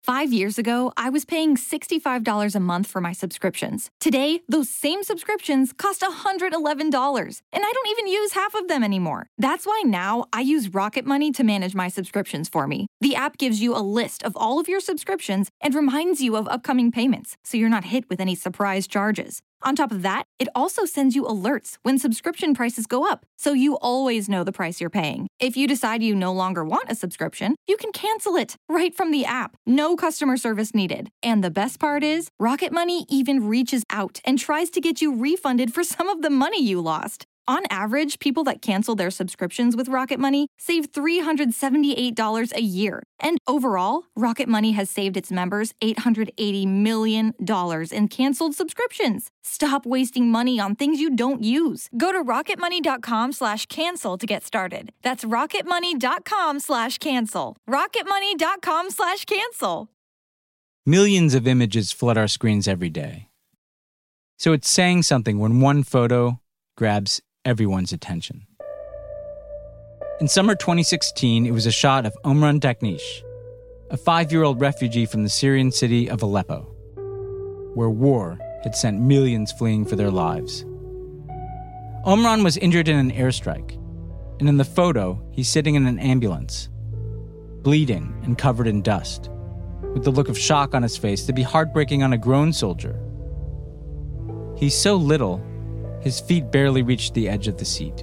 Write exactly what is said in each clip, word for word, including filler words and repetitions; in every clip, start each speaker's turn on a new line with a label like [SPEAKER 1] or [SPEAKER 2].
[SPEAKER 1] Five years ago, I was paying sixty-five dollars a month for my subscriptions. Today, those same subscriptions cost one hundred eleven dollars, and I don't even use half of them anymore. That's why now I use Rocket Money to manage my subscriptions for me. The app gives you a list of all of your subscriptions and reminds you of upcoming payments, so you're not hit with any surprise charges. On top of that, it also sends you alerts when subscription prices go up, so you always know the price you're paying. If you decide you no longer want a subscription, you can cancel it right from the app. No customer service needed. And the best part is, Rocket Money even reaches out and tries to get you refunded for some of the money you lost. On average, people that cancel their subscriptions with Rocket Money save three hundred seventy-eight dollars a year. And overall, Rocket Money has saved its members eight hundred eighty million dollars in canceled subscriptions. Stop wasting money on things you don't use. Go to rocketmoney.com slash cancel to get started. That's rocketmoney.com slash cancel. rocketmoney.com slash cancel.
[SPEAKER 2] Millions of images flood our screens every day. So it's saying something when one photo grabs everyone's attention. In summer twenty sixteen, it was a shot of Omran Daknish, a five-year-old refugee from the Syrian city of Aleppo, where war had sent millions fleeing for their lives. Omran was injured in an airstrike, and in the photo, he's sitting in an ambulance, bleeding and covered in dust, with the look of shock on his face to be heartbreaking on a grown soldier. He's so little, his feet barely reached the edge of the seat.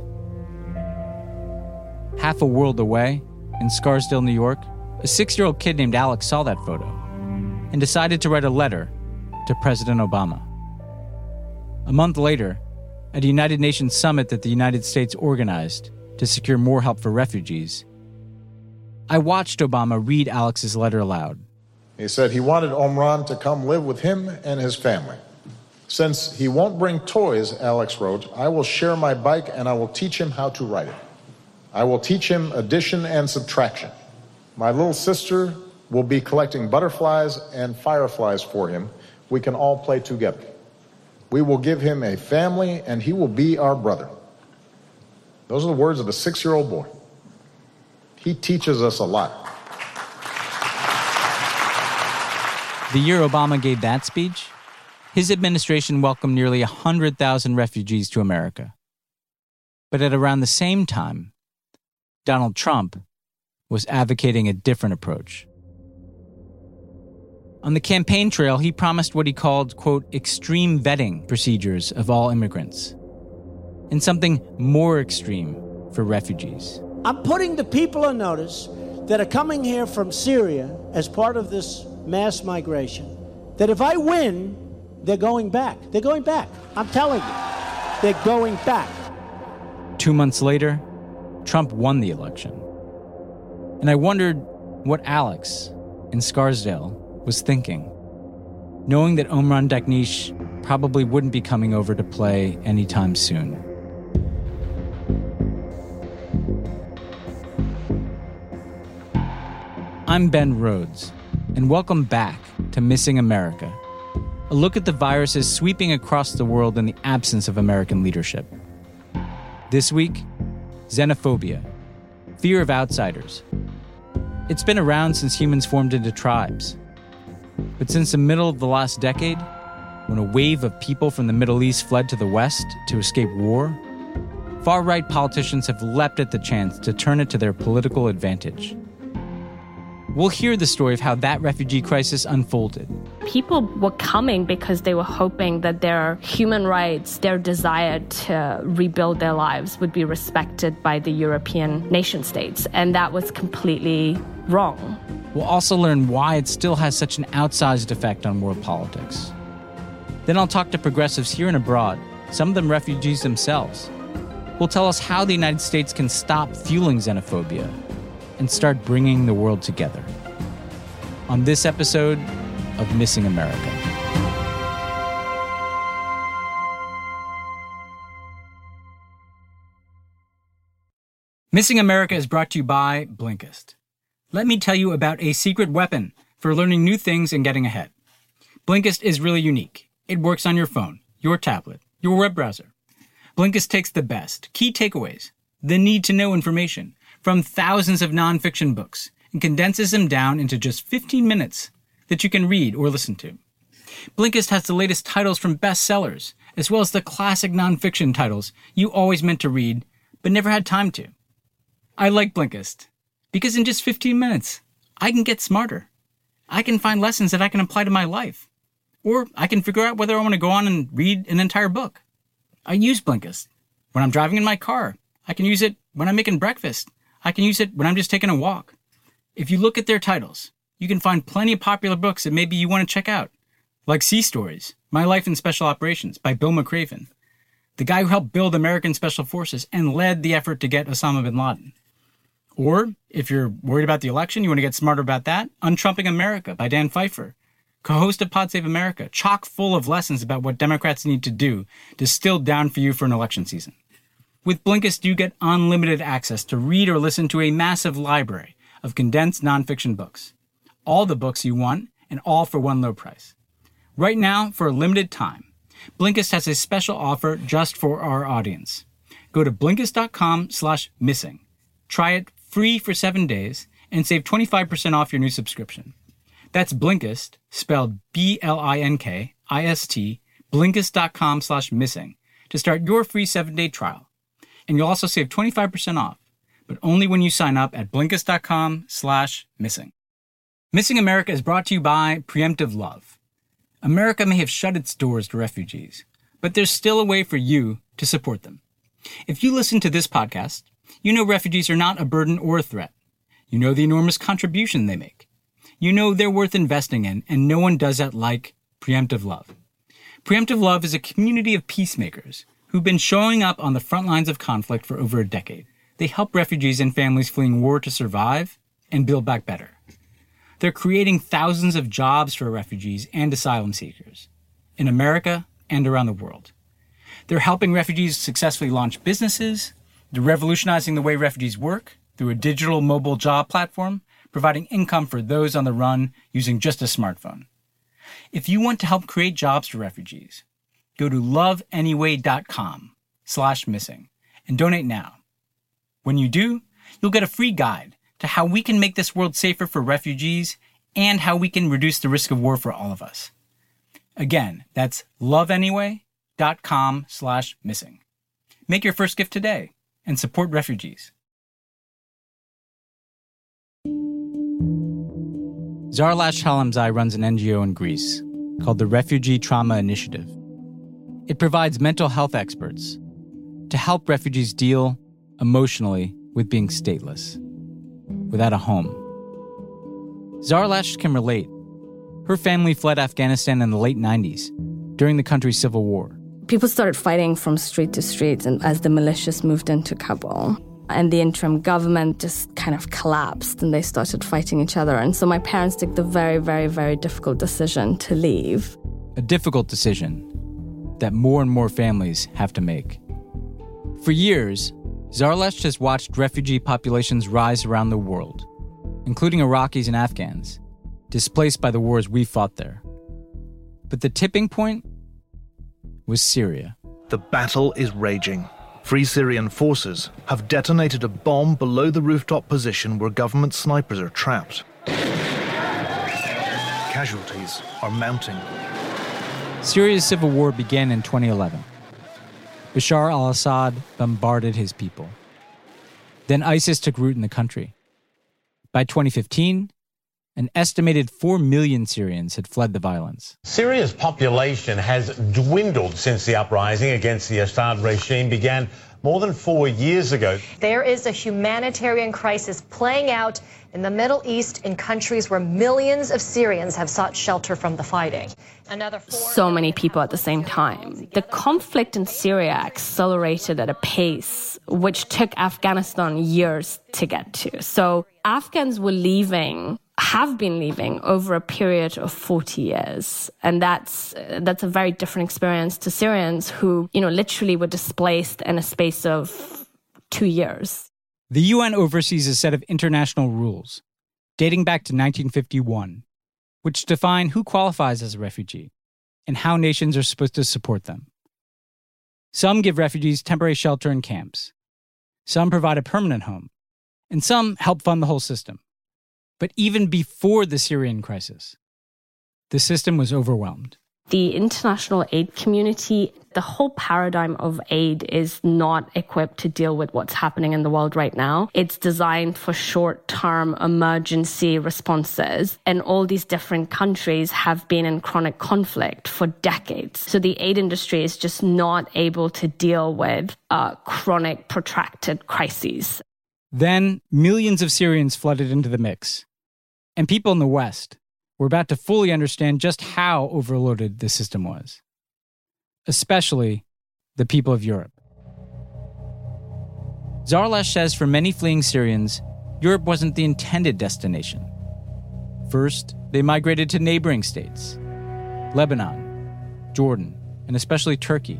[SPEAKER 2] Half a world away, in Scarsdale, New York, a six-year-old kid named Alex saw that photo and decided to write a letter to President Obama. A month later, at a United Nations summit that the United States organized to secure more help for refugees, I watched Obama read Alex's letter aloud.
[SPEAKER 3] He said he wanted Omran to come live with him and his family. Since he won't bring toys, Alex wrote, I will share my bike and I will teach him how to ride it. I will teach him addition and subtraction. My little sister will be collecting butterflies and fireflies for him. We can all play together. We will give him a family and he will be our brother. Those are the words of a six-year-old boy. He teaches us a lot.
[SPEAKER 2] The year Obama gave that speech, his administration welcomed nearly one hundred thousand refugees to America. But at around the same time, Donald Trump was advocating a different approach. On the campaign trail, he promised what he called, quote, extreme vetting procedures of all immigrants, and something more extreme for refugees.
[SPEAKER 4] I'm putting the people on notice that are coming here from Syria as part of this mass migration, that if I win, they're going back. They're going back. I'm telling you. They're going back.
[SPEAKER 2] Two months later, Trump won the election. And I wondered what Alex in Scarsdale was thinking, knowing that Omran Daknish probably wouldn't be coming over to play anytime soon. I'm Ben Rhodes, and welcome back to Missing America, a look at the viruses sweeping across the world in the absence of American leadership. This week, xenophobia, fear of outsiders. It's been around since humans formed into tribes. But since the middle of the last decade, when a wave of people from the Middle East fled to the West to escape war, far-right politicians have leapt at the chance to turn it to their political advantage. We'll hear the story of how that refugee crisis unfolded.
[SPEAKER 5] People were coming because they were hoping that their human rights, their desire to rebuild their lives would be respected by the European nation states. And that was completely wrong.
[SPEAKER 2] We'll also learn why it still has such an outsized effect on world politics. Then I'll talk to progressives here and abroad, some of them refugees themselves, who'll tell us how the United States can stop fueling xenophobia and start bringing the world together. On this episode of Missing America. Missing America is brought to you by Blinkist. Let me tell you about a secret weapon for learning new things and getting ahead. Blinkist is really unique. It works on your phone, your tablet, your web browser. Blinkist takes the best, key takeaways, the need-to-know information from thousands of nonfiction books and condenses them down into just fifteen minutes that you can read or listen to. Blinkist has the latest titles from bestsellers, as well as the classic nonfiction titles you always meant to read, but never had time to. I like Blinkist, because in just fifteen minutes, I can get smarter. I can find lessons that I can apply to my life. Or I can figure out whether I want to go on and read an entire book. I use Blinkist when I'm driving in my car. I can use it when I'm making breakfast. I can use it when I'm just taking a walk. If you look at their titles, you can find plenty of popular books that maybe you want to check out, like Sea Stories, My Life in Special Operations by Bill McRaven, the guy who helped build American Special Forces and led the effort to get Osama bin Laden. Or, if you're worried about the election, you want to get smarter about that, Untrumping America by Dan Pfeiffer, co-host of Pod Save America, chock full of lessons about what Democrats need to do to still down for you for an election season. With Blinkist, you get unlimited access to read or listen to a massive library of condensed nonfiction books. All the books you want, and all for one low price. Right now, for a limited time, Blinkist has a special offer just for our audience. Go to Blinkist.com slash missing. Try it free for seven days and save twenty-five percent off your new subscription. That's Blinkist, spelled B L I N K I S T, Blinkist.com slash missing to start your free seven-day trial. And you'll also save twenty-five percent off, but only when you sign up at Blinkist.com slash missing. Missing America is brought to you by Preemptive Love. America may have shut its doors to refugees, but there's still a way for you to support them. If you listen to this podcast, you know refugees are not a burden or a threat. You know the enormous contribution they make. You know they're worth investing in, and no one does that like Preemptive Love. Preemptive Love is a community of peacemakers who've been showing up on the front lines of conflict for over a decade. They help refugees and families fleeing war to survive and build back better. They're creating thousands of jobs for refugees and asylum seekers in America and around the world. They're helping refugees successfully launch businesses. They're revolutionizing the way refugees work through a digital mobile job platform, providing income for those on the run using just a smartphone. If you want to help create jobs for refugees, go to loveanyway.com slash missing and donate now. When you do, you'll get a free guide to how we can make this world safer for refugees and how we can reduce the risk of war for all of us. Again, that's loveanyway.com slash missing. Make your first gift today and support refugees. Zarlash Halamzai runs an N G O in Greece called the Refugee Trauma Initiative. It provides mental health experts to help refugees deal emotionally with being stateless, without a home. Zarlash can relate. Her family fled Afghanistan in the late nineties, during the country's civil war.
[SPEAKER 5] People started fighting from street to street and as the militias moved into Kabul. And the interim government just kind of collapsed and they started fighting each other. And so my parents took the very, very, very difficult decision to leave.
[SPEAKER 2] A difficult decision that more and more families have to make. For years, Zarlash has watched refugee populations rise around the world, including Iraqis and Afghans, displaced by the wars we fought there. But the tipping point was Syria.
[SPEAKER 6] The battle is raging. Free Syrian forces have detonated a bomb below the rooftop position where government snipers are trapped. Casualties are mounting.
[SPEAKER 2] Syria's civil war began in twenty eleven. Bashar al-Assad bombarded his people. Then ISIS took root in the country. By twenty fifteen, an estimated four million Syrians had fled the violence.
[SPEAKER 7] Syria's population has dwindled since the uprising against the Assad regime began more than four years ago.
[SPEAKER 8] There is a humanitarian crisis playing out in the Middle East in countries where millions of Syrians have sought shelter from the fighting. Another
[SPEAKER 5] so many people at the same time. The conflict in Syria accelerated at a pace which took Afghanistan years to get to. So Afghans were leaving, have been leaving over a period of forty years. And that's that's a very different experience to Syrians who, you know, literally were displaced in a space of two years.
[SPEAKER 2] The U N oversees a set of international rules dating back to nineteen fifty-one, which define who qualifies as a refugee and how nations are supposed to support them. Some give refugees temporary shelter in camps. Some provide a permanent home. And some help fund the whole system. But even before the Syrian crisis, The system was overwhelmed.
[SPEAKER 5] The international aid community, the whole paradigm of aid is not equipped to deal with what's happening in the world right now. It's designed for short-term emergency responses. And all these different countries have been in chronic conflict for decades. So the aid industry is just not able to deal with uh, chronic, protracted crises.
[SPEAKER 2] Then millions of Syrians flooded into the mix. And people in the West were about to fully understand just how overloaded the system was. Especially the people of Europe. Zarlash says for many fleeing Syrians, Europe wasn't the intended destination. First, they migrated to neighboring states, Lebanon, Jordan, and especially Turkey.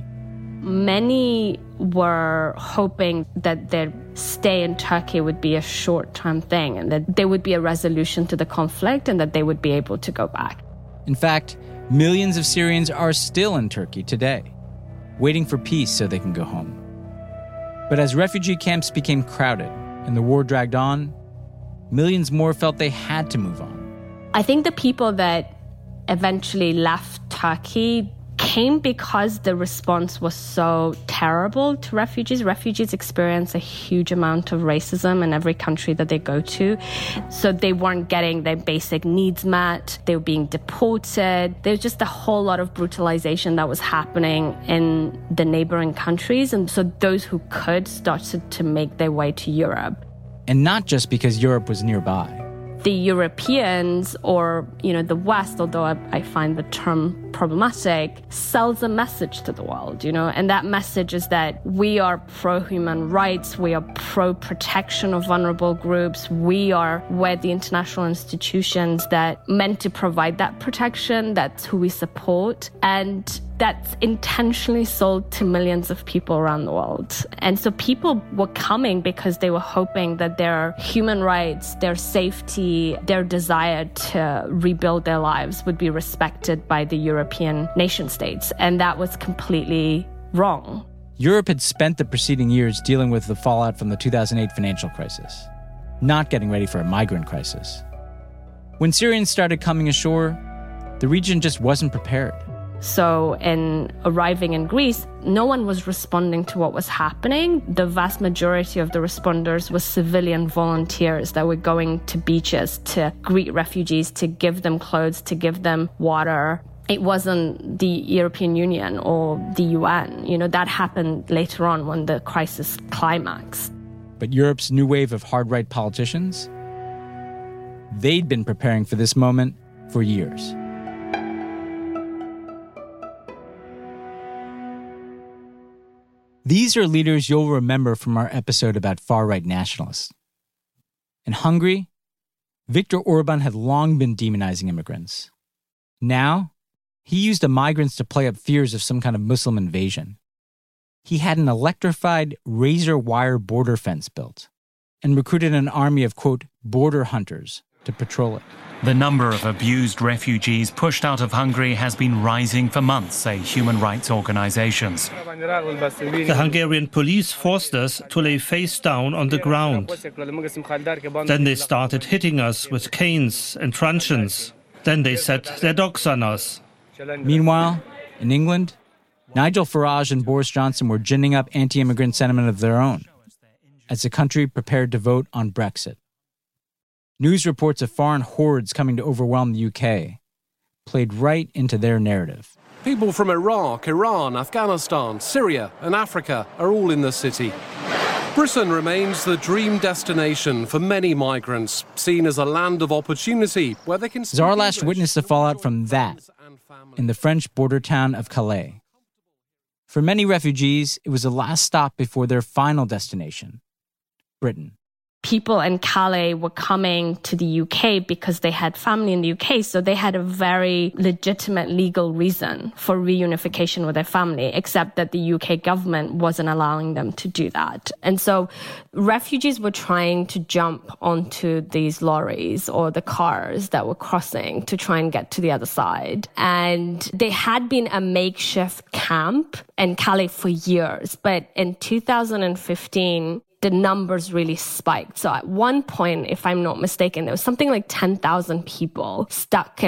[SPEAKER 5] Many were hoping that their stay in Turkey would be a short-term thing and that there would be a resolution to the conflict and that they would be able to go back.
[SPEAKER 2] In fact, millions of Syrians are still in Turkey today, waiting for peace so they can go home. But as refugee camps became crowded and the war dragged on, millions more felt they had to move on.
[SPEAKER 5] I think the people that eventually left Turkey came because the response was so terrible to refugees. Refugees experience a huge amount of racism in every country that they go to. So they weren't getting their basic needs met. They were being deported. There was just a whole lot of brutalization that was happening in the neighboring countries. And so those who could started to make their way to Europe.
[SPEAKER 2] And not just because Europe was nearby.
[SPEAKER 5] The Europeans or, you know, the West, although I, I find the term problematic, sells a message to the world, you know, and that message is that we are pro-human rights, we are pro-protection of vulnerable groups, we are with the international institutions that meant to provide that protection, that's who we support, and that's intentionally sold to millions of people around the world. And so people were coming because they were hoping that their human rights, their safety, their desire to rebuild their lives would be respected by the European nation states. And that was completely wrong.
[SPEAKER 2] Europe had spent the preceding years dealing with the fallout from the two thousand eight financial crisis, not getting ready for a migrant crisis. When Syrians started coming ashore, the region just wasn't prepared.
[SPEAKER 5] So in arriving in Greece, no one was responding to what was happening. The vast majority of the responders were civilian volunteers that were going to beaches to greet refugees, to give them clothes, to give them water. It wasn't the European Union or the U N. You know, that happened later on when the crisis climaxed.
[SPEAKER 2] But Europe's new wave of hard-right politicians? They'd been preparing for this moment for years. These are leaders you'll remember from our episode about far-right nationalists. In Hungary, Viktor Orban had long been demonizing immigrants. Now, he used the migrants to play up fears of some kind of Muslim invasion. He had an electrified razor-wire border fence built and recruited an army of, quote, border hunters to patrol it.
[SPEAKER 9] The number of abused refugees pushed out of Hungary has been rising for months, say human rights organizations.
[SPEAKER 10] The Hungarian police forced us to lay face down on the ground. Then they started hitting us with canes and truncheons. Then they set their dogs on us.
[SPEAKER 2] Meanwhile, in England, Nigel Farage and Boris Johnson were ginning up anti-immigrant sentiment of their own as the country prepared to vote on Brexit. News reports of foreign hordes coming to overwhelm the U K played right into their narrative.
[SPEAKER 11] People from Iraq, Iran, Afghanistan, Syria, and Africa are all in the city. Britain remains the dream destination for many migrants, seen as a land of opportunity where they can...
[SPEAKER 2] Zarlash witnessed the fallout from that in the French border town of Calais. For many refugees, it was the last stop before their final destination, Britain.
[SPEAKER 5] People in Calais were coming to the U K because they had family in the U K, so they had a very legitimate legal reason for reunification with their family, except that the U K government wasn't allowing them to do that. And so refugees were trying to jump onto these lorries or the cars that were crossing to try and get to the other side. And they had been a makeshift camp in Calais for years, but in two thousand fifteen, the numbers really spiked. So at one point, if I'm not mistaken, there was something like ten thousand people stuck in a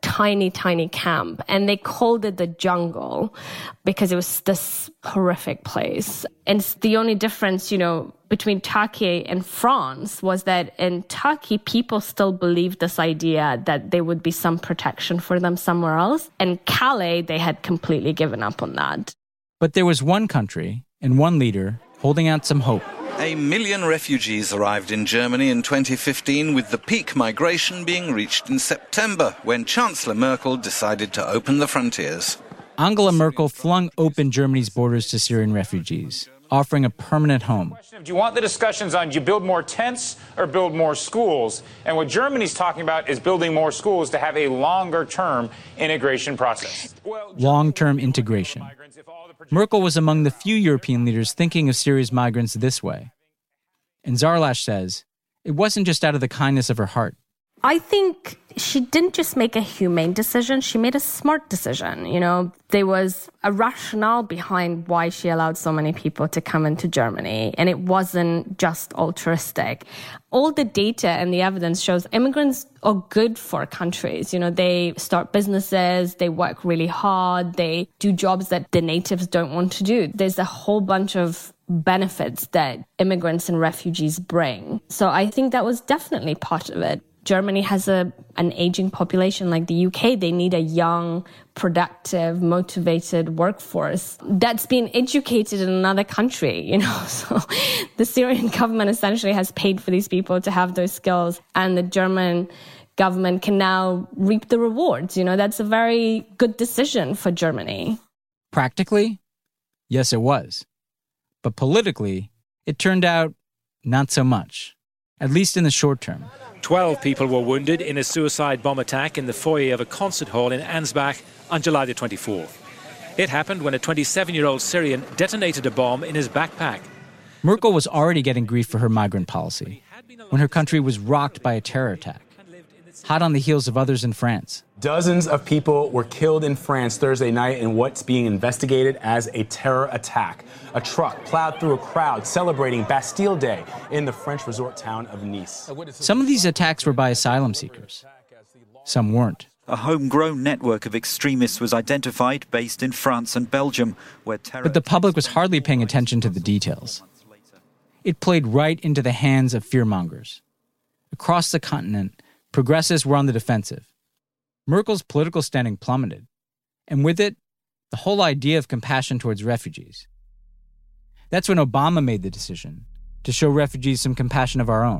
[SPEAKER 5] tiny, tiny camp, and they called it the jungle because it was this horrific place. And the only difference, you know, between Turkey and France was that in Turkey, people still believed this idea that there would be some protection for them somewhere else. In Calais, they had completely given up on that.
[SPEAKER 2] But there was one country and one leader holding out some hope.
[SPEAKER 12] A million refugees arrived in Germany in twenty fifteen, with the peak migration being reached in September, when Chancellor Merkel decided to open the frontiers.
[SPEAKER 2] Angela Merkel flung open Germany's borders to Syrian refugees, offering a permanent home.
[SPEAKER 13] Do you want the discussions on do you build more tents or build more schools? And what Germany's talking about is building more schools to have a longer-term integration process.
[SPEAKER 2] Long-term integration. Merkel was among the few European leaders thinking of Syria's migrants this way. And Zarlash says it wasn't just out of the kindness of her heart.
[SPEAKER 5] I think she didn't just make a humane decision, she made a smart decision. You know, there was a rationale behind why she allowed so many people to come into Germany, and it wasn't just altruistic. All the data and the evidence shows immigrants are good for countries. You know, they start businesses, they work really hard, they do jobs that the natives don't want to do. There's a whole bunch of benefits that immigrants and refugees bring. So I think that was definitely part of it. Germany has a an aging population like the U K. They need a young, productive, motivated workforce that's been educated in another country, you know. So the Syrian government essentially has paid for these people to have those skills, and the German government can now reap the rewards. You know, that's a very good decision for Germany.
[SPEAKER 2] Practically, yes, it was. But politically, it turned out not so much, at least in the short term.
[SPEAKER 14] Twelve people were wounded in a suicide bomb attack in the foyer of a concert hall in Ansbach on July the twenty-fourth. It happened when a twenty-seven-year-old Syrian detonated a bomb in his backpack.
[SPEAKER 2] Merkel was already getting grief for her migrant policy when her country was rocked by a terror attack, hot on the heels of others in France.
[SPEAKER 15] Dozens of people were killed in France Thursday night in what's being investigated as a terror attack. A truck plowed through a crowd celebrating Bastille Day in the French resort town of Nice.
[SPEAKER 2] Some of these attacks were by asylum seekers. Some weren't.
[SPEAKER 16] A homegrown network of extremists was identified based in France and Belgium, where terror...
[SPEAKER 2] But the public was hardly paying attention to the details. It played right into the hands of fearmongers. Across the continent, progressives were on the defensive. Merkel's political standing plummeted, and with it, the whole idea of compassion towards refugees. That's when Obama made the decision to show refugees some compassion of our own.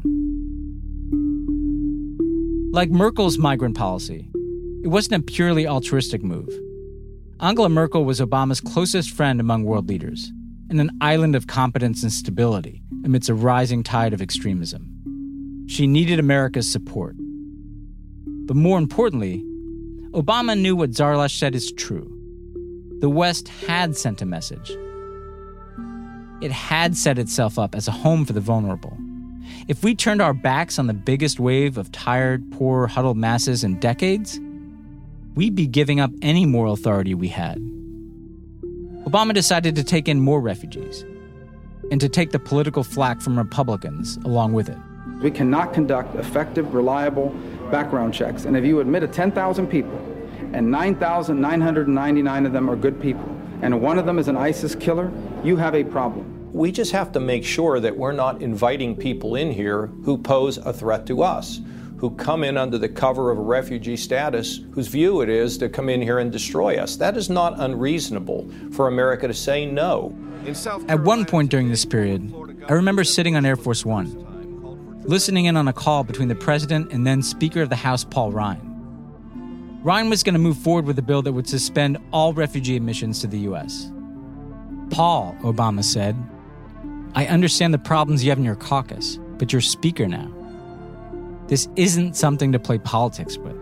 [SPEAKER 2] Like Merkel's migrant policy, it wasn't a purely altruistic move. Angela Merkel was Obama's closest friend among world leaders, and an island of competence and stability amidst a rising tide of extremism. She needed America's support. But more importantly, Obama knew what Zarlash said is true. The West had sent a message. It had set itself up as a home for the vulnerable. If we turned our backs on the biggest wave of tired, poor, huddled masses in decades, we'd be giving up any moral authority we had. Obama decided to take in more refugees and to take the political flack from Republicans along with it.
[SPEAKER 17] We cannot conduct effective, reliable background checks. And if you admit a ten thousand people and nine thousand nine hundred ninety-nine of them are good people, and one of them is an ISIS killer, you have a problem.
[SPEAKER 18] We just have to make sure that we're not inviting people in here who pose a threat to us, who come in under the cover of a refugee status, whose view it is to come in here and destroy us. That is not unreasonable for America to say no.
[SPEAKER 2] At one point during this period, I remember sitting on Air Force One, listening in on a call between the president and then Speaker of the House, Paul Ryan. Ryan was going to move forward with a bill that would suspend all refugee admissions to the U S. Paul, Obama said, I understand the problems you have in your caucus, but you're Speaker now. This isn't something to play politics with.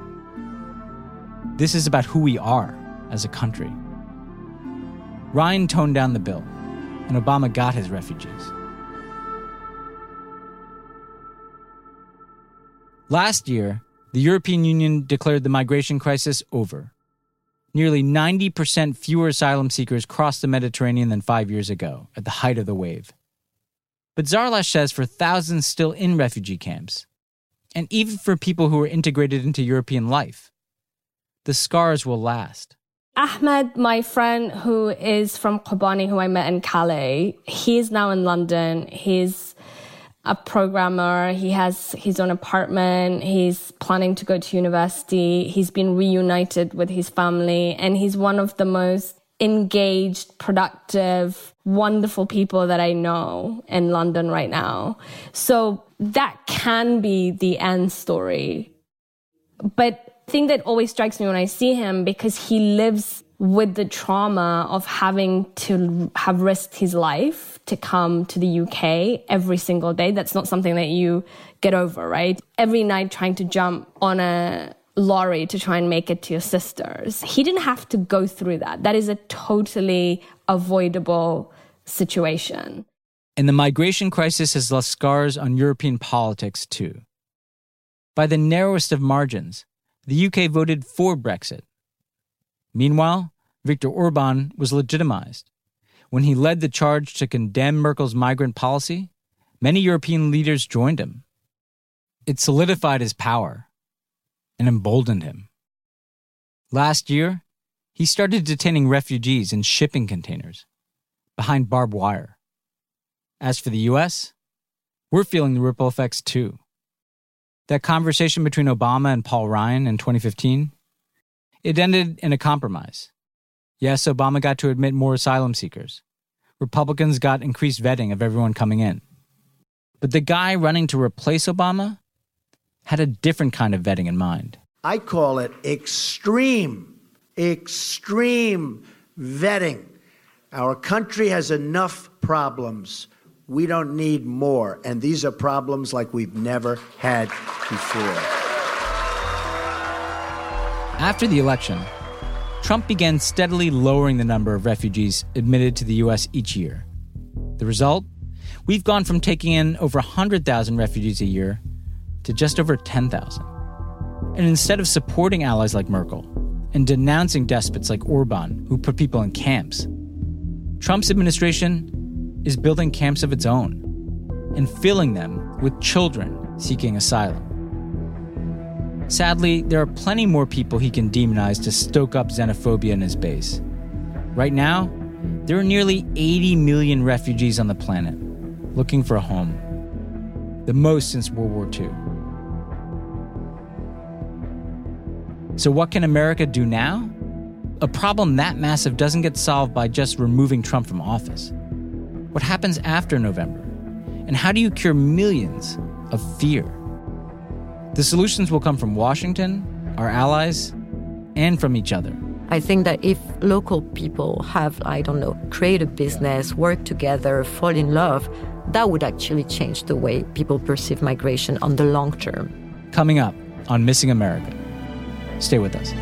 [SPEAKER 2] This is about who we are as a country. Ryan toned down the bill, and Obama got his refugees. Last year, the European Union declared the migration crisis over. Nearly ninety percent fewer asylum seekers crossed the Mediterranean than five years ago, at the height of the wave. But Zarlash says for thousands still in refugee camps, and even for people who are integrated into European life, the scars will last.
[SPEAKER 5] Ahmed, my friend who is from Kobani, who I met in Calais, he's now in London. He's a programmer. He has his own apartment. He's planning to go to university. He's been reunited with his family. And he's one of the most engaged, productive, wonderful people that I know in London right now. So that can be the end story. But the thing that always strikes me when I see him, because he lives with the trauma of having to have risked his life to come to the U K every single day. That's not something that you get over, right? Every night trying to jump on a lorry to try and make it to your sisters. He didn't have to go through that. That is a totally avoidable situation.
[SPEAKER 2] And the migration crisis has left scars on European politics too. By the narrowest of margins, the U K voted for Brexit. Meanwhile, Viktor Orban was legitimized. When he led the charge to condemn Merkel's migrant policy, many European leaders joined him. It solidified his power and emboldened him. Last year, he started detaining refugees in shipping containers behind barbed wire. As for the U S, we're feeling the ripple effects too. That conversation between Obama and Paul Ryan in twenty fifteen, it ended in a compromise. Yes, Obama got to admit more asylum seekers. Republicans got increased vetting of everyone coming in. But the guy running to replace Obama had a different kind of vetting in mind.
[SPEAKER 4] I call it extreme, extreme vetting. Our country has enough problems. We don't need more. And these are problems like we've never had before.
[SPEAKER 2] After the election, Trump began steadily lowering the number of refugees admitted to the U S each year. The result? We've gone from taking in over one hundred thousand refugees a year to just over ten thousand. And instead of supporting allies like Merkel and denouncing despots like Orban, who put people in camps, Trump's administration is building camps of its own and filling them with children seeking asylum. Sadly, there are plenty more people he can demonize to stoke up xenophobia in his base. Right now, there are nearly eighty million refugees on the planet looking for a home, the most since World War Two. So what can America do now? A problem that massive doesn't get solved by just removing Trump from office. What happens after November? And how do you cure millions of fear? The solutions will come from Washington, our allies, and from each other.
[SPEAKER 19] I think that if local people have, I don't know, create a business, work together, fall in love, that would actually change the way people perceive migration on the long term.
[SPEAKER 2] Coming up on Missing America. Stay with us.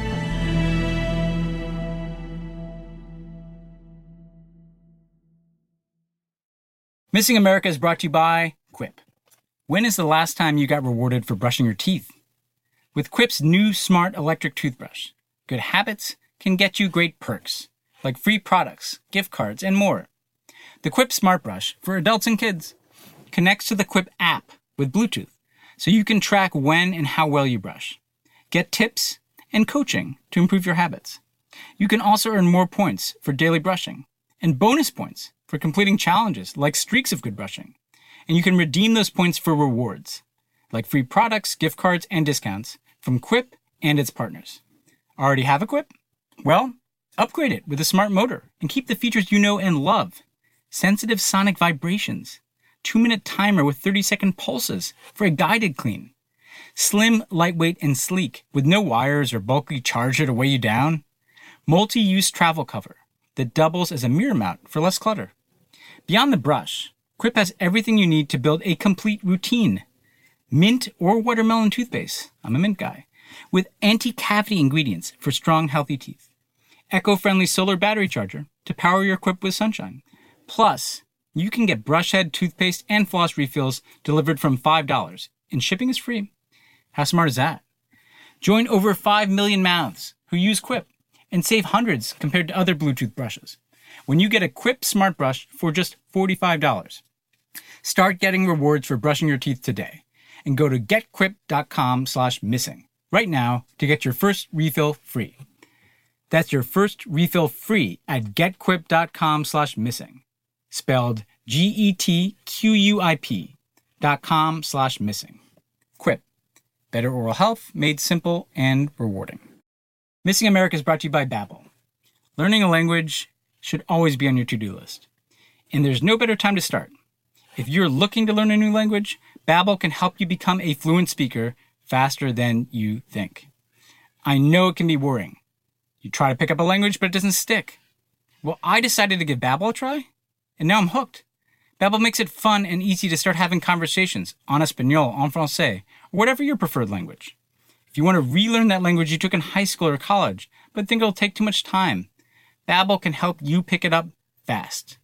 [SPEAKER 2] Missing America is brought to you by Quip. When is the last time you got rewarded for brushing your teeth? With Quip's new smart electric toothbrush, good habits can get you great perks, like free products, gift cards, and more. The Quip Smart Brush for adults and kids connects to the Quip app with Bluetooth, so you can track when and how well you brush. Get tips and coaching to improve your habits. You can also earn more points for daily brushing and bonus points for completing challenges like Streaks of Good Brushing. And you can redeem those points for rewards, like free products, gift cards, and discounts from Quip and its partners. Already have a Quip? Well, upgrade it with a smart motor and keep the features you know and love. Sensitive sonic vibrations, two-minute timer with thirty-second pulses for a guided clean. Slim, lightweight, and sleek with no wires or bulky charger to weigh you down. Multi-use travel cover that doubles as a mirror mount for less clutter. Beyond the brush, Quip has everything you need to build a complete routine. Mint or watermelon toothpaste, I'm a mint guy, with anti-cavity ingredients for strong, healthy teeth. Eco-friendly solar battery charger to power your Quip with sunshine. Plus, you can get brush head, toothpaste, and floss refills delivered from five dollars, and shipping is free. How smart is that? Join over five million mouths who use Quip and save hundreds compared to other Bluetooth brushes when you get a Quip Smart Brush for just forty-five dollars. Start getting rewards for brushing your teeth today and go to getquip.com slash missing, right now to get your first refill free. That's your first refill free at getquip.com slash missing. Spelled G E T Q U I P dot com slash missing. Quip. Better oral health made simple and rewarding. Missing America is brought to you by Babbel. Learning a language should always be on your to-do list. And there's no better time to start. If you're looking to learn a new language, Babbel can help you become a fluent speaker faster than you think. I know it can be worrying. You try to pick up a language, but it doesn't stick. Well, I decided to give Babbel a try, and now I'm hooked. Babbel makes it fun and easy to start having conversations en español, en français, or whatever your preferred language. If you want to relearn that language you took in high school or college, but think it'll take too much time, Babbel can help you pick it up fast.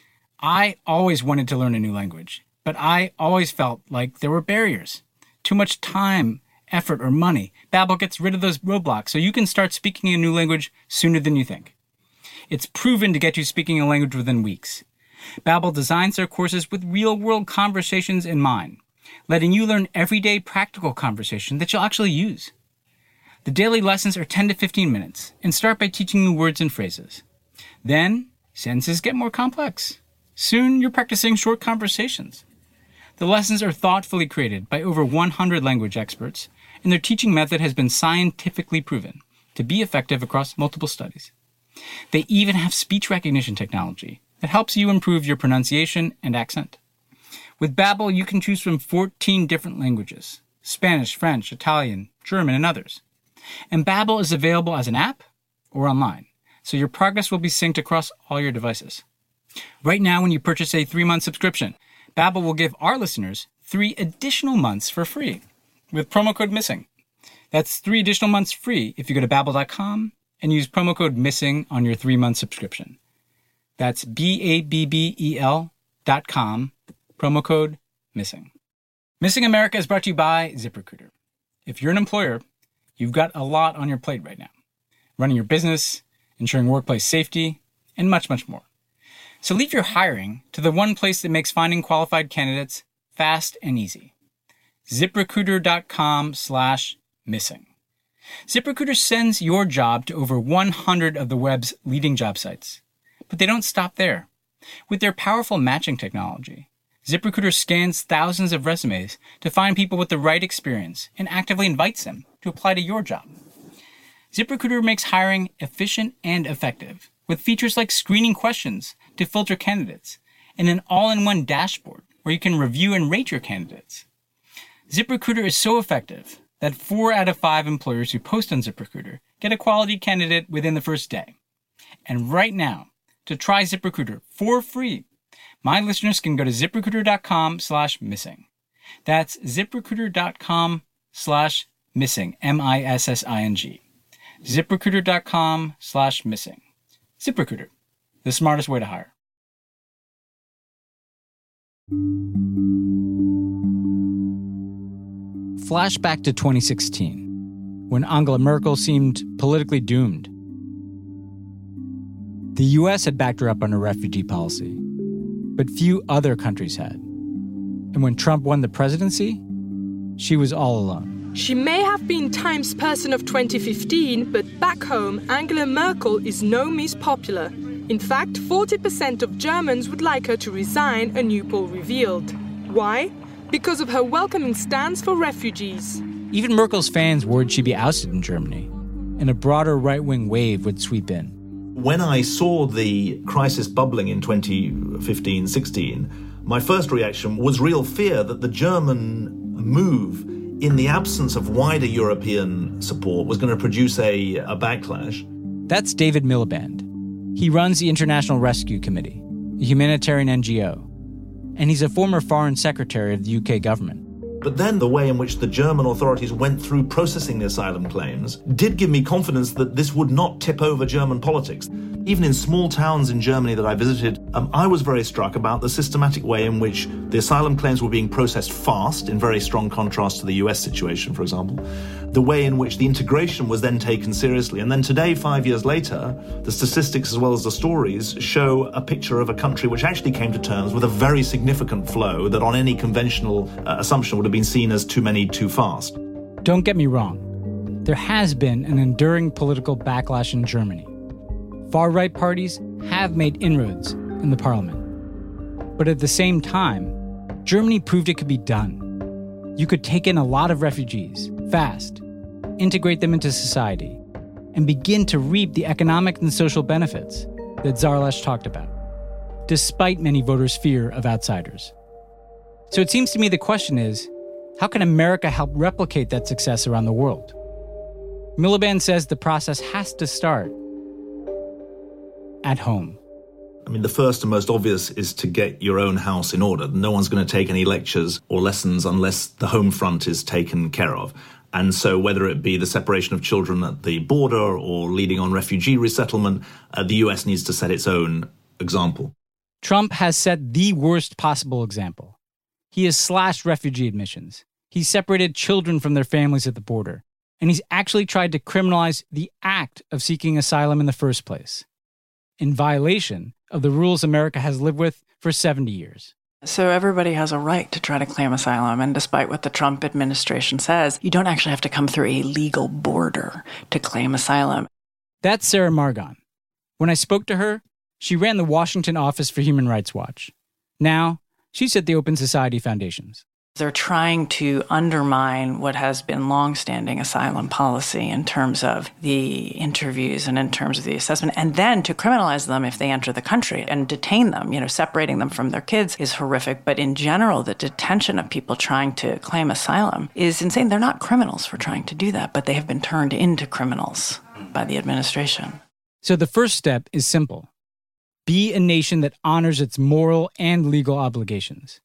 [SPEAKER 2] I always wanted to learn a new language, but I always felt like there were barriers. Too much time, effort, or money. Babbel gets rid of those roadblocks so you can start speaking a new language sooner than you think. It's proven to get you speaking a language within weeks. Babbel designs their courses with real-world conversations in mind, letting you learn everyday practical conversation that you'll actually use. The daily lessons are ten to fifteen minutes and start by teaching you words and phrases. Then, sentences get more complex. Soon, you're practicing short conversations. The lessons are thoughtfully created by over one hundred language experts, and their teaching method has been scientifically proven to be effective across multiple studies. They even have speech recognition technology that helps you improve your pronunciation and accent. With Babbel, you can choose from fourteen different languages: Spanish, French, Italian, German, and others. And Babbel is available as an app or online, so your progress will be synced across all your devices. Right now, when you purchase a three-month subscription, Babbel will give our listeners three additional months for free with promo code MISSING. That's three additional months free if you go to babbel dot com and use promo code MISSING on your three-month subscription. That's B A B B E L dot com, promo code MISSING. Missing America is brought to you by ZipRecruiter. If you're an employer, you've got a lot on your plate right now. Running your business, ensuring workplace safety, and much, much more. So leave your hiring to the one place that makes finding qualified candidates fast and easy. ZipRecruiter.com slash missing. ZipRecruiter sends your job to over one hundred of the web's leading job sites. But they don't stop there. With their powerful matching technology, ZipRecruiter scans thousands of resumes to find people with the right experience and actively invites them to apply to your job. ZipRecruiter makes hiring efficient and effective with features like screening questions to filter candidates and an all-in-one dashboard where you can review and rate your candidates. ZipRecruiter is so effective that four out of five employers who post on ZipRecruiter get a quality candidate within the first day. And right now, to try ZipRecruiter for free, my listeners can go to ZipRecruiter.com slash missing. That's ZipRecruiter.com slash missing, M I S S I N G. ZipRecruiter.com slash missing. ZipRecruiter, the smartest way to hire. Flashback to twenty sixteen, when Angela Merkel seemed politically doomed. The U S had backed her up on her refugee policy, but few other countries had. And when Trump won the presidency, she was all alone.
[SPEAKER 20] She may have been Times Person of twenty fifteen, but back home, Angela Merkel is no Miss Popular. In fact, forty percent of Germans would like her to resign, a new poll revealed. Why? Because of her welcoming stance for refugees.
[SPEAKER 2] Even Merkel's fans worried she'd be ousted in Germany, and a broader right-wing wave would sweep in.
[SPEAKER 21] When I saw the crisis bubbling in twenty fifteen sixteen, my first reaction was real fear that the German move, in the absence of wider European support, was going to produce a, a backlash.
[SPEAKER 2] That's David Miliband. He runs the International Rescue Committee, a humanitarian N G O, and he's a former foreign secretary of the U K government.
[SPEAKER 21] But then the way in which the German authorities went through processing the asylum claims did give me confidence that this would not tip over German politics. Even in small towns in Germany that I visited, um, I was very struck about the systematic way in which the asylum claims were being processed fast, in very strong contrast to the U S situation, for example. The way in which the integration was then taken seriously. And then today, five years later, the statistics as well as the stories show a picture of a country which actually came to terms with a very significant flow that on any conventional uh, assumption would have been seen as too many too fast.
[SPEAKER 2] Don't get me wrong. there has been an enduring political backlash in Germany. Far-right parties have made inroads in the parliament. But at the same time, Germany proved it could be done. You could take in a lot of refugees, fast, integrate them into society, and begin to reap the economic and social benefits that Zarlash talked about, despite many voters' fear of outsiders. So it seems to me the question is, how can America help replicate that success around the world? Miliband says the process has to start at home.
[SPEAKER 21] I mean, the first and most obvious is to get your own house in order. No one's going to take any lectures or lessons unless the home front is taken care of. And so whether it be the separation of children at the border or leading on refugee resettlement, uh, the U S needs to set its own example.
[SPEAKER 2] Trump has set the worst possible example. He has slashed refugee admissions. He's separated children from their families at the border. And he's actually tried to criminalize the act of seeking asylum in the first place, in violation of the rules America has lived with for seventy years.
[SPEAKER 1] So everybody has a right to try to claim asylum, and despite what the Trump administration says, you don't actually have to come through a legal border to claim asylum.
[SPEAKER 2] That's Sarah Margon. When I spoke to her, she ran the Washington office for Human Rights Watch. Now, she's at the Open Society Foundations.
[SPEAKER 1] They're trying to undermine what has been longstanding asylum policy in terms of the interviews and in terms of the assessment, and then to criminalize them if they enter the country and detain them. You know, separating them from their kids is horrific, but in general, the detention of people trying to claim asylum is insane. They're not criminals for trying to do that, but they have been turned into criminals by the administration.
[SPEAKER 2] So the first step is simple. Be a nation that honors its moral and legal obligations.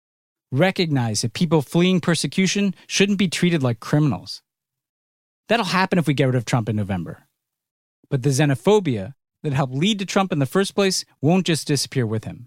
[SPEAKER 2] Recognize that people fleeing persecution shouldn't be treated like criminals. That'll happen if we get rid of Trump in November. But the xenophobia that helped lead to Trump in the first place won't just disappear with him.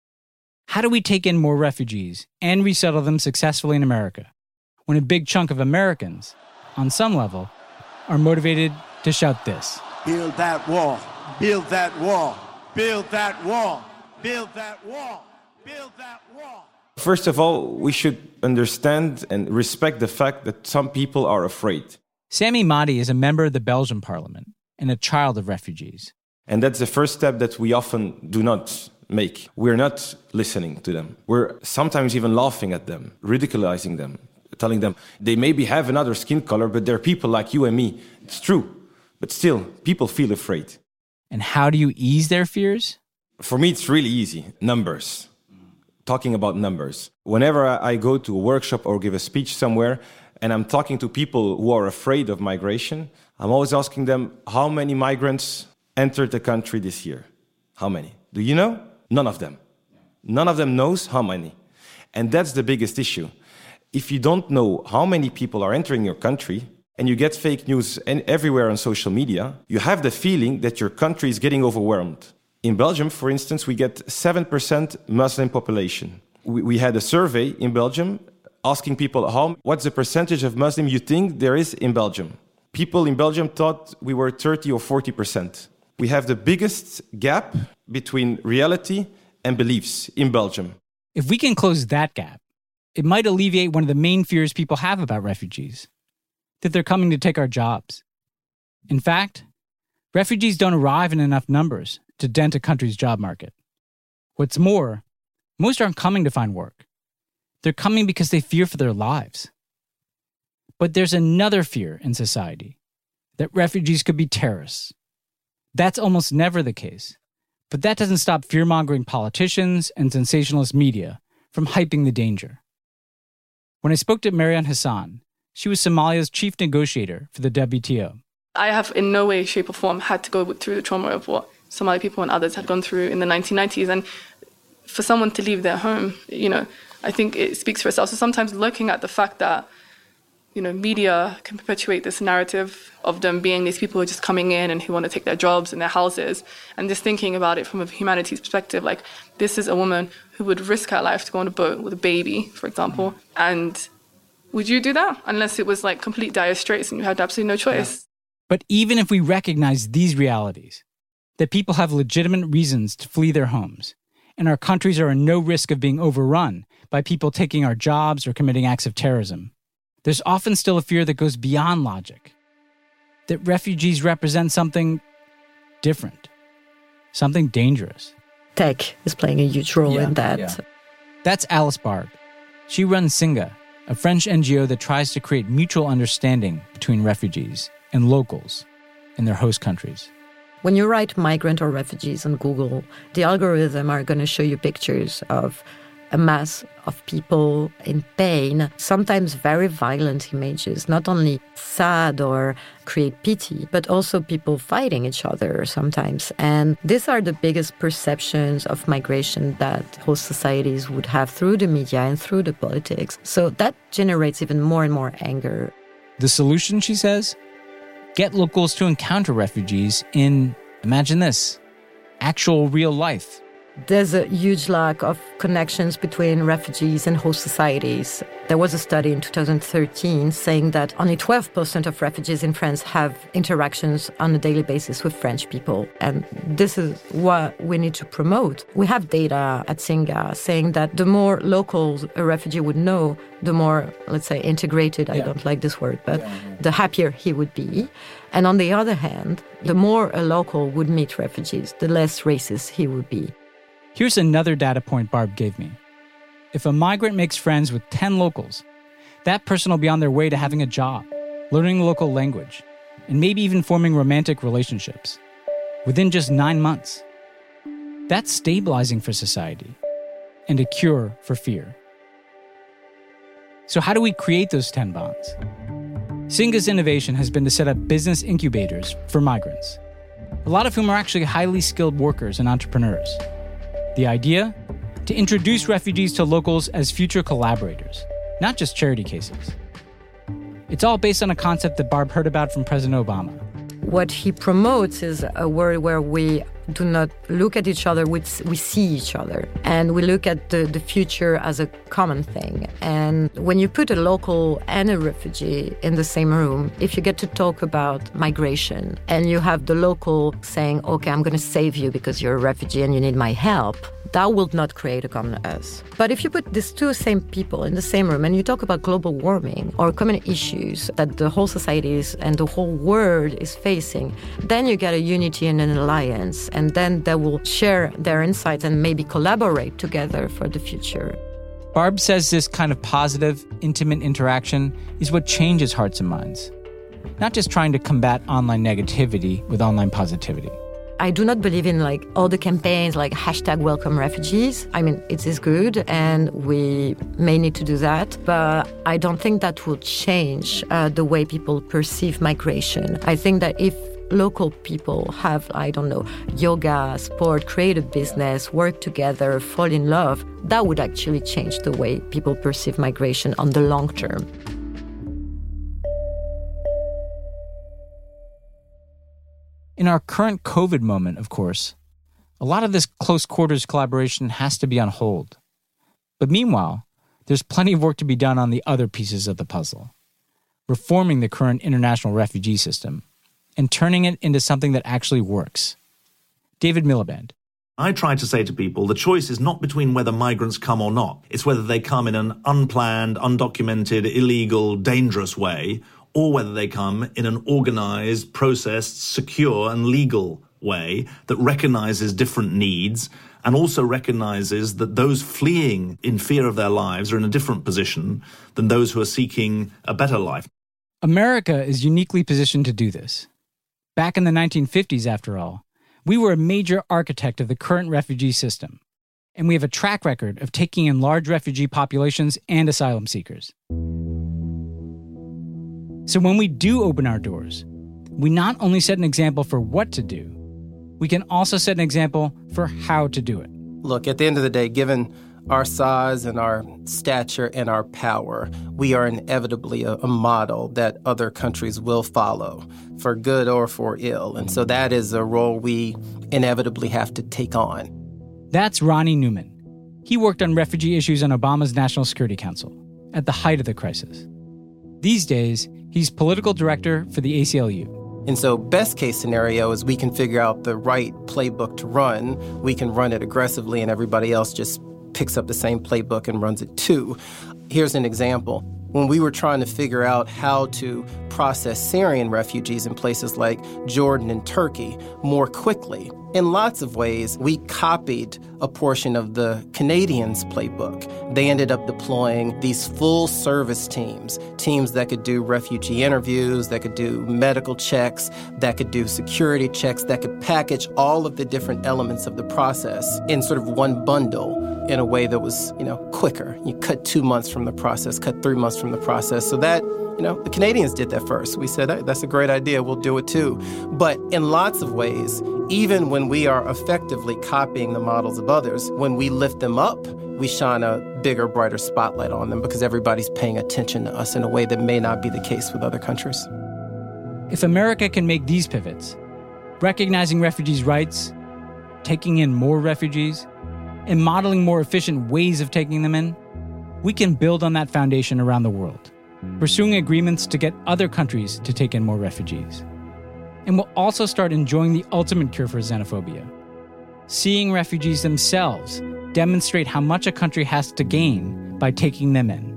[SPEAKER 2] How do we take in more refugees and resettle them successfully in America when a big chunk of Americans, on some level, are motivated to shout this?
[SPEAKER 22] Build that wall, build that wall, build that wall, build that wall, build that wall.
[SPEAKER 23] First of all, we should understand and respect the fact that some people are afraid.
[SPEAKER 2] Sami Madi is a member of the Belgian parliament and a child of refugees.
[SPEAKER 23] And that's the first step that we often do not make. We're not listening to them. We're sometimes even laughing at them, ridiculizing them, telling them they maybe have another skin color, but they're people like you and me. It's true. But still, people feel afraid.
[SPEAKER 2] And how do you ease their fears?
[SPEAKER 23] For me, it's really easy. Numbers. Talking about numbers. Whenever I go to a workshop or give a speech somewhere and I'm talking to people who are afraid of migration, I'm always asking them, how many migrants entered the country this year? How many? Do you know? None of them. None of them knows how many. And that's the biggest issue. If you don't know how many people are entering your country and you get fake news everywhere on social media, you have the feeling that your country is getting overwhelmed. In Belgium, for instance, we get seven percent Muslim population. We, we had a survey in Belgium asking people, how, what's the percentage of Muslim you think there is in Belgium? People in Belgium thought we were thirty or forty percent. We have the biggest gap between reality and beliefs in Belgium.
[SPEAKER 2] If we can close that gap, it might alleviate one of the main fears people have about refugees, that they're coming to take our jobs. In fact, refugees don't arrive in enough numbers to dent a country's job market. What's more, most aren't coming to find work. They're coming because they fear for their lives. But there's another fear in society, that refugees could be terrorists. That's almost never the case, but that doesn't stop fear-mongering politicians and sensationalist media from hyping the danger. When I spoke to Marian Hassan, she was Somalia's chief negotiator for the W T O.
[SPEAKER 24] I have in no way, shape or form had to go through the trauma of what Somali people and others had gone through in the nineteen nineties. And for someone to leave their home, you know, I think it speaks for itself. So sometimes looking at the fact that, you know, media can perpetuate this narrative of them being these people who are just coming in and who want to take their jobs and their houses, and just thinking about it from a humanities perspective, like this is a woman who would risk her life to go on a boat with a baby, for example. And would you do that? Unless it was like complete dire straits and you had absolutely no choice.
[SPEAKER 2] Yeah. But even if we recognize these realities, that people have legitimate reasons to flee their homes, and our countries are in no risk of being overrun by people taking our jobs or committing acts of terrorism, there's often still a fear that goes beyond logic, that refugees represent something different, something dangerous.
[SPEAKER 19] Tech is playing a huge role
[SPEAKER 2] Yeah,
[SPEAKER 19] in that.
[SPEAKER 2] yeah. That's Alice Barbe. She runs Singa, a French N G O that tries to create mutual understanding between refugees and locals in their host countries.
[SPEAKER 19] When you write migrant or refugees on Google, the algorithm are going to show you pictures of a mass of people in pain, sometimes very violent images, not only sad or create pity, but also people fighting each other sometimes. And these are the biggest perceptions of migration that host societies would have through the media and through the politics. So that generates even more and more anger.
[SPEAKER 2] The solution, she says, get locals to encounter refugees in, imagine this, actual real life.
[SPEAKER 19] There's a huge lack of connections between refugees and host societies. There was a study in two thousand thirteen saying that only twelve percent of refugees in France have interactions on a daily basis with French people. And this is what we need to promote. We have data at Singa saying that the more locals a refugee would know, the more, let's say, integrated, I
[SPEAKER 2] Yeah.
[SPEAKER 19] don't like this word, but the happier he would be. And on the other hand, the more a local would meet refugees, the less racist he would be.
[SPEAKER 2] Here's another data point Barbe gave me. If a migrant makes friends with ten locals, that person will be on their way to having a job, learning the local language, and maybe even forming romantic relationships within just nine months. That's stabilizing for society and a cure for fear. So how do we create those ten bonds? Singa's innovation has been to set up business incubators for migrants, a lot of whom are actually highly skilled workers and entrepreneurs. The idea? To introduce refugees to locals as future collaborators, not just charity cases. It's all based on a concept that Barbe heard about from President Obama.
[SPEAKER 19] What he promotes is a world where we do not look at each other, we, we see each other. And we look at the, the future as a common thing. And when you put a local and a refugee in the same room, if you get to talk about migration and you have the local saying, okay, I'm going to save you because you're a refugee and you need my help, that will not create a common us. But if you put these two same people in the same room and you talk about global warming or common issues that the whole society is and the whole world is facing, then you get a unity and an alliance, and then they will share their insights and maybe collaborate together for the future.
[SPEAKER 2] Barbe says this kind of positive, intimate interaction is what changes hearts and minds, not just trying to combat online negativity with online positivity.
[SPEAKER 19] I do not believe in like all the campaigns like hashtag welcome refugees. I mean, it is good and we may need to do that, but I don't think that will change uh, the way people perceive migration. I think that if local people have, I don't know, yoga, sport, create a business, work together, fall in love, that would actually change the way people perceive migration on the long term.
[SPEAKER 2] In our current COVID moment, of course, a lot of this close quarters collaboration has to be on hold. But meanwhile, there's plenty of work to be done on the other pieces of the puzzle, reforming the current international refugee system and turning it into something that actually works. David Miliband.
[SPEAKER 21] I try to say to people, the choice is not between whether migrants come or not. It's whether they come in an unplanned, undocumented, illegal, dangerous way, or whether they come in an organized, processed, secure and legal way that recognizes different needs and also recognizes that those fleeing in fear of their lives are in a different position than those who are seeking a better life.
[SPEAKER 2] America is uniquely positioned to do this. Back in the nineteen fifties, after all, we were a major architect of the current refugee system, and we have a track record of taking in large refugee populations and asylum seekers. So when we do open our doors, we not only set an example for what to do, we can also set an example for how to do it.
[SPEAKER 3] Look, at the end of the day, given our size and our stature and our power, we are inevitably a, a model that other countries will follow, for good or for ill. And so that is a role we inevitably have to take on.
[SPEAKER 2] That's Ronnie Newman. He worked on refugee issues on Obama's National Security Council at the height of the crisis. These days, he's political director for the A C L U.
[SPEAKER 3] And so best case scenario is we can figure out the right playbook to run. We can run it aggressively and everybody else just picks up the same playbook and runs it too. Here's an example. When we were trying to figure out how to process Syrian refugees in places like Jordan and Turkey more quickly, in lots of ways, we copied a portion of the Canadians' playbook. They ended up deploying these full-service teams, teams that could do refugee interviews, that could do medical checks, that could do security checks, that could package all of the different elements of the process in sort of one bundle in a way that was, you know, quicker. You cut two months from the process, cut three months from the process. So that, you know, the Canadians did that first. We said, hey, that's a great idea, we'll do it too. But in lots of ways, even when we are effectively copying the models of others, when we lift them up, we shine a bigger, brighter spotlight on them because everybody's paying attention to us in a way that may not be the case with other countries.
[SPEAKER 2] If America can make these pivots, recognizing refugees' rights, taking in more refugees, and modeling more efficient ways of taking them in, we can build on that foundation around the world, pursuing agreements to get other countries to take in more refugees. And we'll also start enjoying the ultimate cure for xenophobia, seeing refugees themselves demonstrate how much a country has to gain by taking them in.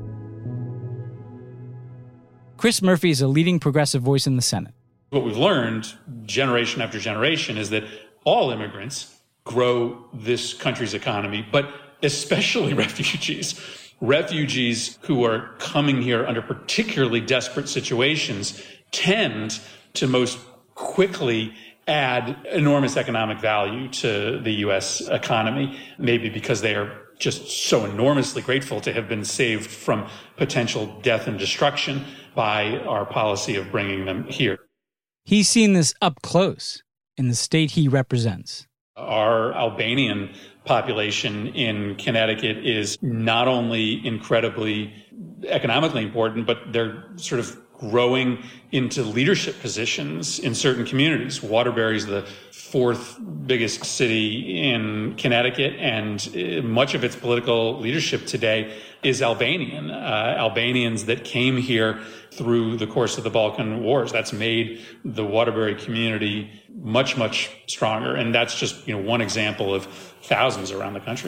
[SPEAKER 2] Chris Murphy is a leading progressive voice in the Senate.
[SPEAKER 6] What we've learned generation after generation is that all immigrants grow this country's economy, but especially refugees. Refugees who are coming here under particularly desperate situations tend to most quickly add enormous economic value to the U S economy, maybe because they are just so enormously grateful to have been saved from potential death and destruction by our policy of bringing them here.
[SPEAKER 2] He's seen this up close in the state he represents.
[SPEAKER 6] Our Albanian population in Connecticut is not only incredibly economically important, but they're sort of growing into leadership positions in certain communities. Waterbury is the fourth biggest city in Connecticut, and much of its political leadership today is Albanian. Uh, Albanians that came here through the course of the Balkan Wars. That's made the Waterbury community much, much stronger. And that's just, you know, one example of thousands around the country.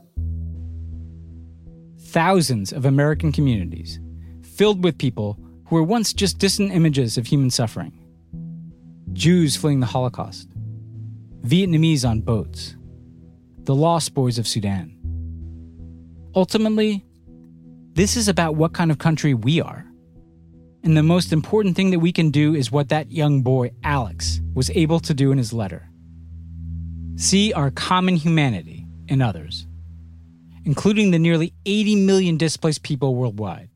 [SPEAKER 2] Thousands of American communities filled with people who were once just distant images of human suffering. Jews fleeing the Holocaust, Vietnamese on boats, the lost boys of Sudan. Ultimately, this is about what kind of country we are. And the most important thing that we can do is what that young boy, Alex, was able to do in his letter. See our common humanity in others, including the nearly eighty million displaced people worldwide.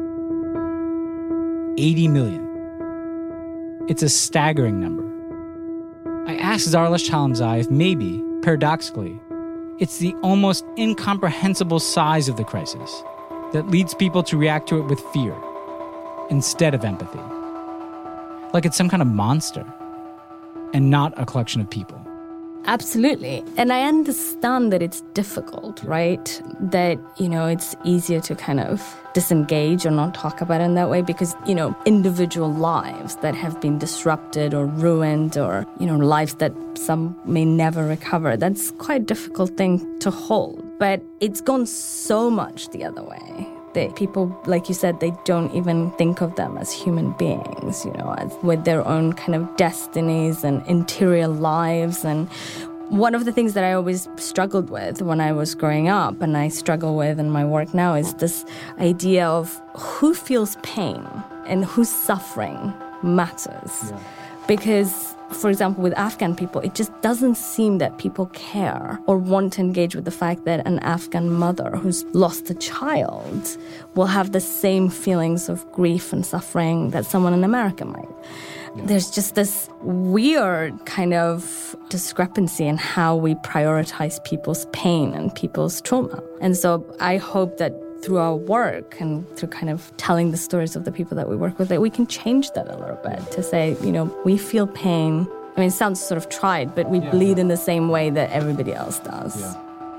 [SPEAKER 2] eighty million. It's a staggering number. I asked Zarlesh Chalamzai if maybe, paradoxically, it's the almost incomprehensible size of the crisis that leads people to react to it with fear instead of empathy. Like it's some kind of monster and not a collection of people.
[SPEAKER 5] Absolutely. And I understand that it's difficult, right? That, you know, it's easier to kind of disengage or not talk about it in that way because, you know, individual lives that have been disrupted or ruined or, you know, lives that some may never recover, that's quite a difficult thing to hold. But it's gone so much the other way. That people, like you said, they don't even think of them as human beings, you know, as, with their own kind of destinies and interior lives. And one of the things that I always struggled with when I was growing up, and I struggle with in my work now, is this idea of who feels pain and whose suffering matters. Yeah. Because, for example, with Afghan people, it just doesn't seem that people care or want to engage with the fact that an Afghan mother who's lost a child will have the same feelings of grief and suffering that someone in America might. Yeah. There's just this weird kind of discrepancy in how we prioritize people's pain and people's trauma. And so I hope that through our work and through kind of telling the stories of the people that we work with, that we can change that a little bit to say, you know, we feel pain. I mean, it sounds sort of trite, but we yeah. bleed in the same way that everybody else does. Yeah.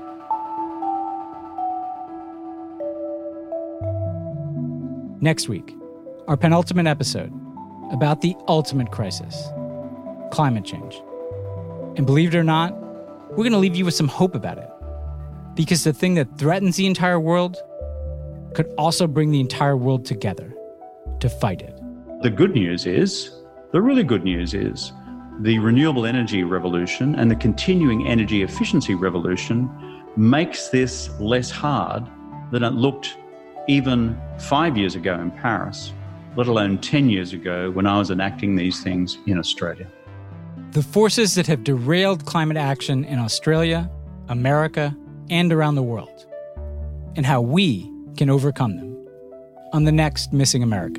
[SPEAKER 2] Next week, our penultimate episode about the ultimate crisis, climate change. And believe it or not, we're going to leave you with some hope about it. Because the thing that threatens the entire world could also bring the entire world together to fight it.
[SPEAKER 7] The good news is, the really good news is, the renewable energy revolution and the continuing energy efficiency revolution makes this less hard than it looked even five years ago in Paris, let alone ten years ago when I was enacting these things in Australia.
[SPEAKER 2] The forces that have derailed climate action in Australia, America, and around the world, and how we can overcome them on the next Missing America.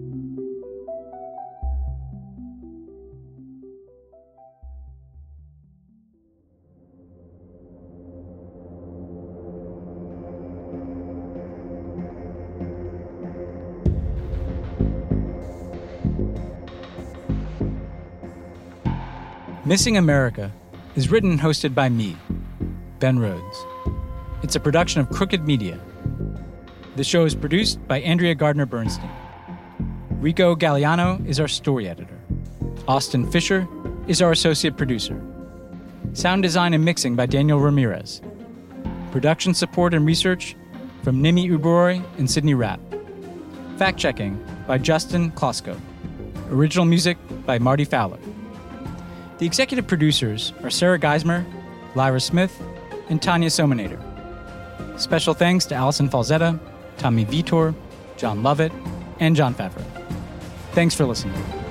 [SPEAKER 2] Missing America is written and hosted by me, Ben Rhodes. It's a production of Crooked Media. The show is produced by Andrea Gardner-Bernstein. Rico Galliano is our story editor. Austin Fisher is our associate producer. Sound design and mixing by Daniel Ramirez. Production support and research from Nimi Uberoi and Sydney Rapp. Fact-checking by Justin Klosko. Original music by Marty Fowler. The executive producers are Sarah Geismer, Lyra Smith, and Tanya Sominator. Special thanks to Allison Falzetta, Tommy Vitor, John Lovett, and John Favreau. Thanks for listening.